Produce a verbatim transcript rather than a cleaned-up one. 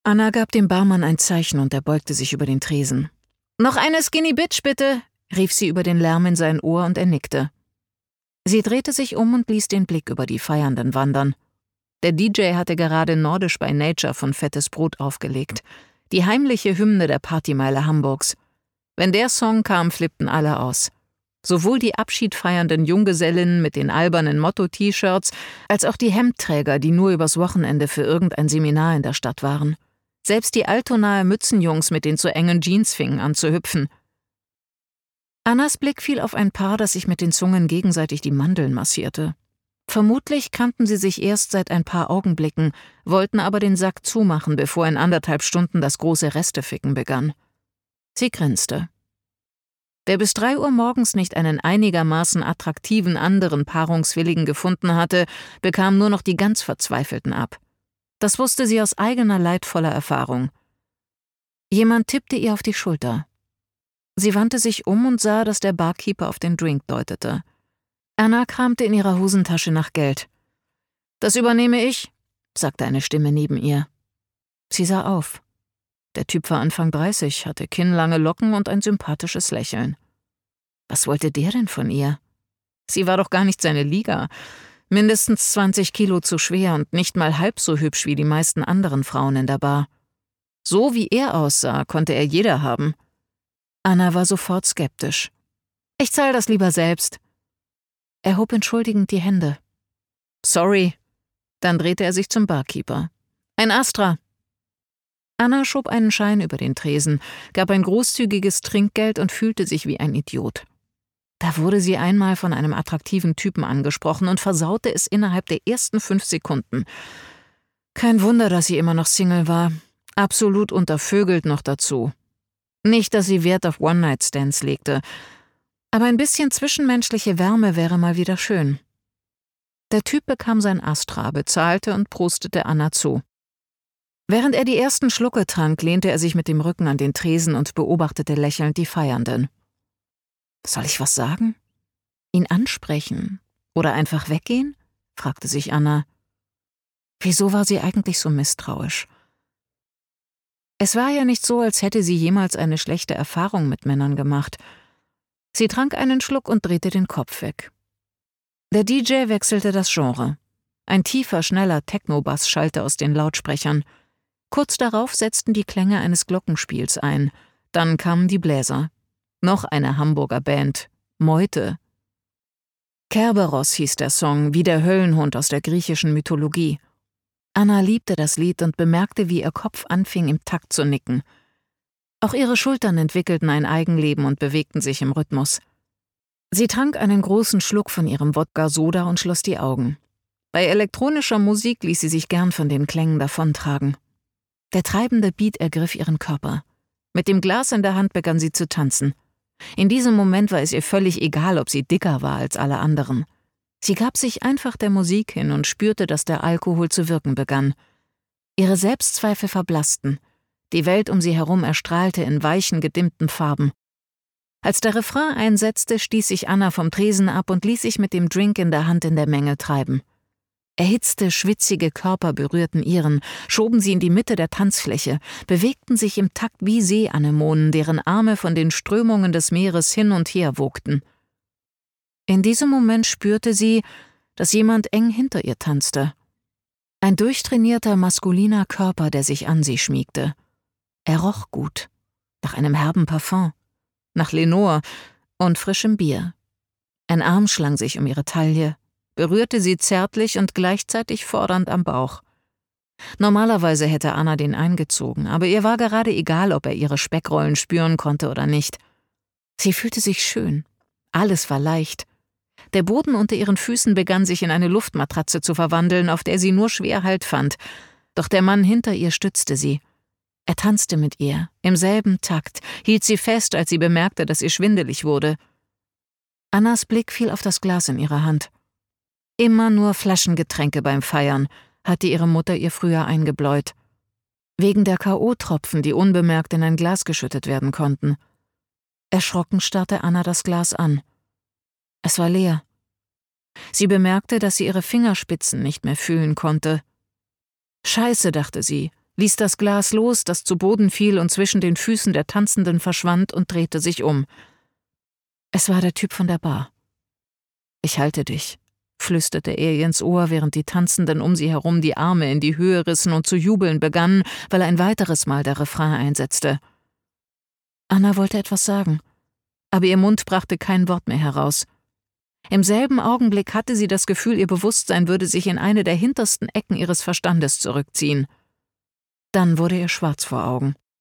Anna gab dem Barmann ein Zeichen und er beugte sich über den Tresen. »Noch eine Skinny Bitch, bitte«, rief sie über den Lärm in sein Ohr und er nickte. Sie drehte sich um und ließ den Blick über die Feiernden wandern. Der D J hatte gerade Nordisch by Nature von Fettes Brot aufgelegt, die heimliche Hymne der Partymeile Hamburgs. Wenn der Song kam, flippten alle aus. Sowohl die abschiedfeiernden Junggesellinnen mit den albernen Motto-T-Shirts, als auch die Hemdträger, die nur übers Wochenende für irgendein Seminar in der Stadt waren. Selbst die altonahe Mützenjungs mit den zu engen Jeans fingen an zu hüpfen. Annas Blick fiel auf ein Paar, das sich mit den Zungen gegenseitig die Mandeln massierte. Vermutlich kannten sie sich erst seit ein paar Augenblicken, wollten aber den Sack zumachen, bevor in anderthalb Stunden das große Resteficken begann. Sie grinste. Wer bis drei Uhr morgens nicht einen einigermaßen attraktiven anderen Paarungswilligen gefunden hatte, bekam nur noch die ganz Verzweifelten ab. Das wusste sie aus eigener leidvoller Erfahrung. Jemand tippte ihr auf die Schulter. Sie wandte sich um und sah, dass der Barkeeper auf den Drink deutete. Anna kramte in ihrer Hosentasche nach Geld. »Das übernehme ich«, sagte eine Stimme neben ihr. Sie sah auf. Der Typ war Anfang dreißig, hatte kinnlange Locken und ein sympathisches Lächeln. Was wollte der denn von ihr? Sie war doch gar nicht seine Liga. Mindestens zwanzig Kilo zu schwer und nicht mal halb so hübsch wie die meisten anderen Frauen in der Bar. So wie er aussah, konnte er jeder haben. Anna war sofort skeptisch. »Ich zahle das lieber selbst.« Er hob entschuldigend die Hände. »Sorry.« Dann drehte er sich zum Barkeeper. »Ein Astra.« Anna schob einen Schein über den Tresen, gab ein großzügiges Trinkgeld und fühlte sich wie ein Idiot. Da wurde sie einmal von einem attraktiven Typen angesprochen und versaute es innerhalb der ersten fünf Sekunden. Kein Wunder, dass sie immer noch Single war. Absolut untervögelt noch dazu. Nicht, dass sie Wert auf One-Night-Stands legte, aber ein bisschen zwischenmenschliche Wärme wäre mal wieder schön. Der Typ bekam sein Astra, bezahlte und prostete Anna zu. Während er die ersten Schlucke trank, lehnte er sich mit dem Rücken an den Tresen und beobachtete lächelnd die Feiernden. »Soll ich was sagen? Ihn ansprechen? Oder einfach weggehen?« fragte sich Anna. Wieso war sie eigentlich so misstrauisch? Es war ja nicht so, als hätte sie jemals eine schlechte Erfahrung mit Männern gemacht. Sie trank einen Schluck und drehte den Kopf weg. Der D J wechselte das Genre. Ein tiefer, schneller Techno-Bass schallte aus den Lautsprechern. Kurz darauf setzten die Klänge eines Glockenspiels ein. Dann kamen die Bläser. Noch eine Hamburger Band, Meute. Kerberos hieß der Song, wie der Höllenhund aus der griechischen Mythologie. Anna liebte das Lied und bemerkte, wie ihr Kopf anfing, im Takt zu nicken. Auch ihre Schultern entwickelten ein Eigenleben und bewegten sich im Rhythmus. Sie trank einen großen Schluck von ihrem Wodka-Soda und schloss die Augen. Bei elektronischer Musik ließ sie sich gern von den Klängen davontragen. Der treibende Beat ergriff ihren Körper. Mit dem Glas in der Hand begann sie zu tanzen. In diesem Moment war es ihr völlig egal, ob sie dicker war als alle anderen. Sie gab sich einfach der Musik hin und spürte, dass der Alkohol zu wirken begann. Ihre Selbstzweifel verblassten. Die Welt um sie herum erstrahlte in weichen, gedimmten Farben. Als der Refrain einsetzte, stieß sich Anna vom Tresen ab und ließ sich mit dem Drink in der Hand in der Menge treiben. Erhitzte, schwitzige Körper berührten ihren, schoben sie in die Mitte der Tanzfläche, bewegten sich im Takt wie Seeanemonen, deren Arme von den Strömungen des Meeres hin und her wogten. In diesem Moment spürte sie, dass jemand eng hinter ihr tanzte. Ein durchtrainierter, maskuliner Körper, der sich an sie schmiegte. Er roch gut, nach einem herben Parfum, nach Lenore und frischem Bier. Ein Arm schlang sich um ihre Taille, berührte sie zärtlich und gleichzeitig fordernd am Bauch. Normalerweise hätte Anna den eingezogen, aber ihr war gerade egal, ob er ihre Speckrollen spüren konnte oder nicht. Sie fühlte sich schön. Alles war leicht. Der Boden unter ihren Füßen begann sich in eine Luftmatratze zu verwandeln, auf der sie nur schwer Halt fand. Doch der Mann hinter ihr stützte sie. Er tanzte mit ihr, im selben Takt, hielt sie fest, als sie bemerkte, dass ihr schwindelig wurde. Annas Blick fiel auf das Glas in ihrer Hand. Immer nur Flaschengetränke beim Feiern, hatte ihre Mutter ihr früher eingebläut. Wegen der K O-Tropfen, die unbemerkt in ein Glas geschüttet werden konnten. Erschrocken starrte Anna das Glas an. Es war leer. Sie bemerkte, dass sie ihre Fingerspitzen nicht mehr fühlen konnte. Scheiße, dachte sie, ließ das Glas los, das zu Boden fiel und zwischen den Füßen der Tanzenden verschwand, und drehte sich um. Es war der Typ von der Bar. »Ich halte dich«, flüsterte er ihr ins Ohr, während die Tanzenden um sie herum die Arme in die Höhe rissen und zu jubeln begannen, weil ein weiteres Mal der Refrain einsetzte. Anna wollte etwas sagen, aber ihr Mund brachte kein Wort mehr heraus. Im selben Augenblick hatte sie das Gefühl, ihr Bewusstsein würde sich in eine der hintersten Ecken ihres Verstandes zurückziehen. Dann wurde ihr schwarz vor Augen.